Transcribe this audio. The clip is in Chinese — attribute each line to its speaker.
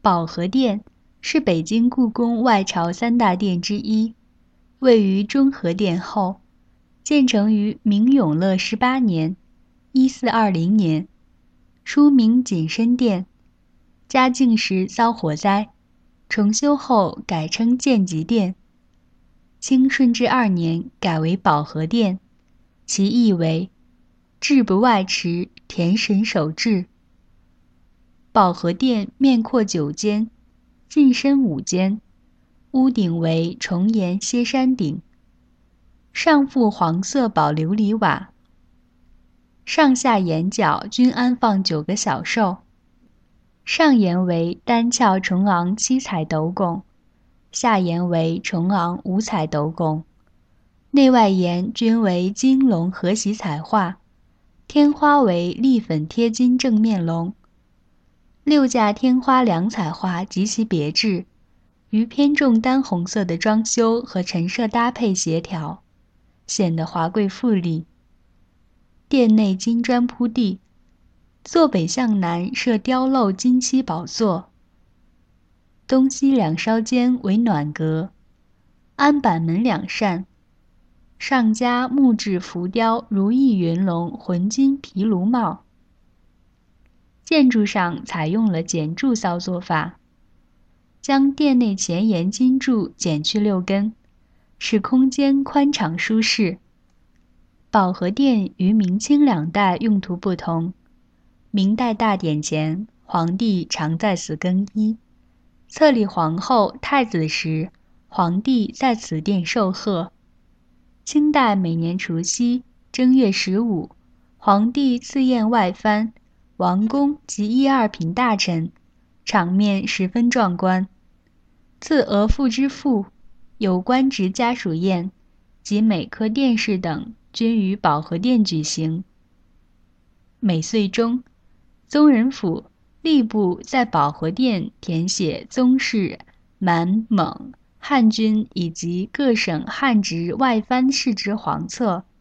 Speaker 1: 保和殿是北京故宫外朝三大殿之一，位于中和殿后，建成于明永乐18年（1420年），初名景深殿。嘉靖时遭火灾，重修后改称建极殿。清顺治2年改为保和殿，其意为至不外持，田神守制。保和殿面阔9间，进深5间，屋顶为重檐歇山顶，上覆黄色宝琉璃瓦，上下檐角均安放9个小兽，上檐为单翘重昂7彩斗拱，下檐为重昂5彩斗拱，内外檐均为金龙和玺彩画，天花为立粉贴金正面龙。6架天花2彩画极其别致，于偏重丹红色的装修和陈设搭配协调，显得华贵富丽。殿内金砖铺地，坐北向南设雕镂金漆宝座，东西2稍间为暖阁，安板门2扇，上加木质浮雕如意云龙浑金皮卢帽。建筑上采用了简柱造作法，将殿内前檐金柱减去6根，使空间宽敞舒适。保和殿与明清2代用途不同，明代大典前，皇帝常在此更衣，册立皇后、太子时，皇帝在此殿受贺。清代每年除夕、正月15，皇帝赐宴外藩、王公及1、2品大臣，场面十分壮观。赐额驸之父、有官职家属宴及每科殿试等均于保和殿举行。每岁中，宗人府吏部在保和殿填写宗室、满蒙、汉军以及各省汉职外藩世职黄册，